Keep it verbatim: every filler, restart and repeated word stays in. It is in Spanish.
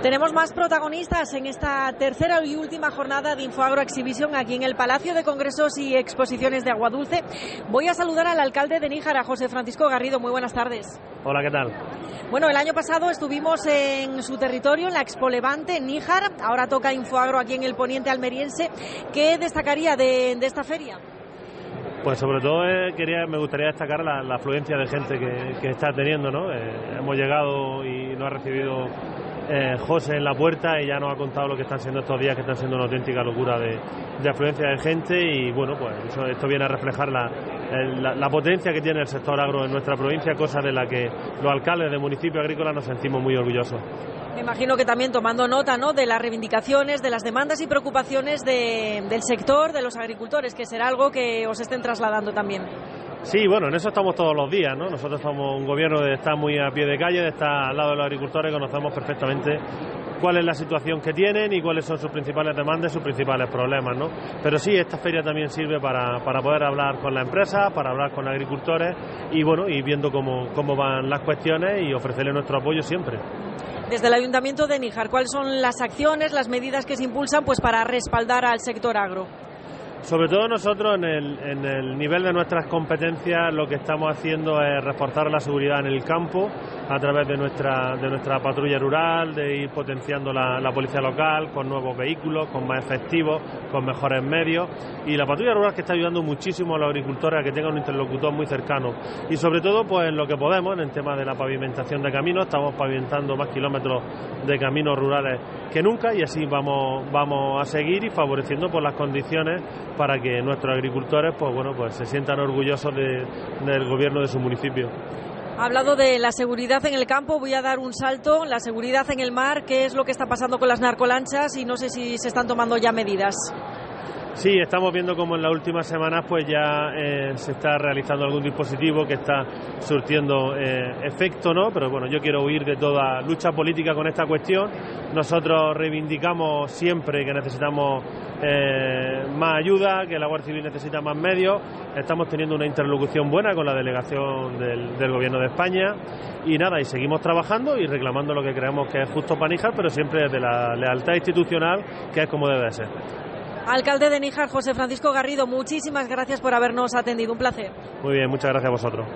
Tenemos más protagonistas en esta tercera y última jornada de Infoagro Exhibition aquí en el Palacio de Congresos y Exposiciones de Aguadulce. Voy a saludar al alcalde de Níjar, a José Francisco Garrido. Muy buenas tardes. Hola, ¿qué tal? Bueno, el año pasado estuvimos en su territorio, en la Expo Levante, en Níjar. Ahora toca Infoagro aquí en el poniente almeriense. ¿Qué destacaría de, de esta feria? Pues sobre todo eh, quería, me gustaría destacar la, la afluencia de gente que, que está teniendo, ¿no? Eh, hemos llegado y nos ha recibido eh, José en la puerta y ya nos ha contado lo que están siendo estos días, que están siendo una auténtica locura de, de afluencia de gente y bueno, pues eso, esto viene a reflejar la, el, la, la potencia que tiene el sector agro en nuestra provincia, cosa de la que los alcaldes de municipios agrícolas nos sentimos muy orgullosos. Me imagino que también tomando nota, ¿no?, de las reivindicaciones, de las demandas y preocupaciones de, del sector, de los agricultores, que será algo que os estén trasladando también. Sí, bueno, en eso estamos todos los días, ¿no? Nosotros somos un gobierno de estar muy a pie de calle, de estar al lado de los agricultores, conocemos perfectamente cuál es la situación que tienen y cuáles son sus principales demandas, sus principales problemas, ¿no? Pero sí, esta feria también sirve para, para poder hablar con la empresa, para hablar con agricultores y bueno, y viendo cómo, cómo van las cuestiones y ofrecerle nuestro apoyo siempre. Desde el Ayuntamiento de Níjar, ¿cuáles son las acciones, las medidas que se impulsan pues para respaldar al sector agro? Sobre todo nosotros en el, en el nivel de nuestras competencias lo que estamos haciendo es reforzar la seguridad en el campo a través de nuestra, de nuestra patrulla rural, de ir potenciando la, la policía local con nuevos vehículos, con más efectivos, con mejores medios y la patrulla rural que está ayudando muchísimo a los agricultores a que tengan un interlocutor muy cercano y sobre todo pues en lo que podemos en el tema de la pavimentación de caminos, estamos pavimentando más kilómetros de caminos rurales que nunca y así vamos, vamos a seguir y favoreciendo pues las condiciones para que nuestros agricultores pues bueno pues se sientan orgullosos de, del gobierno de su municipio. Ha hablado de la seguridad en el campo, voy a dar un salto, la seguridad en el mar, ¿qué es lo que está pasando con las narcolanchas? Y no sé si se están tomando ya medidas. Sí, estamos viendo como en las últimas semanas pues ya eh, se está realizando algún dispositivo que está surtiendo eh, efecto, ¿no? Pero bueno, yo quiero huir de toda lucha política con esta cuestión. Nosotros reivindicamos siempre que necesitamos eh, más ayuda, que la Guardia Civil necesita más medios. Estamos teniendo una interlocución buena con la delegación del, del Gobierno de España y nada, y seguimos trabajando y reclamando lo que creemos que es justo para Níjar, pero siempre desde la lealtad institucional, que es como debe ser. Alcalde de Níjar, José Francisco Garrido, muchísimas gracias por habernos atendido. Un placer. Muy bien, muchas gracias a vosotros.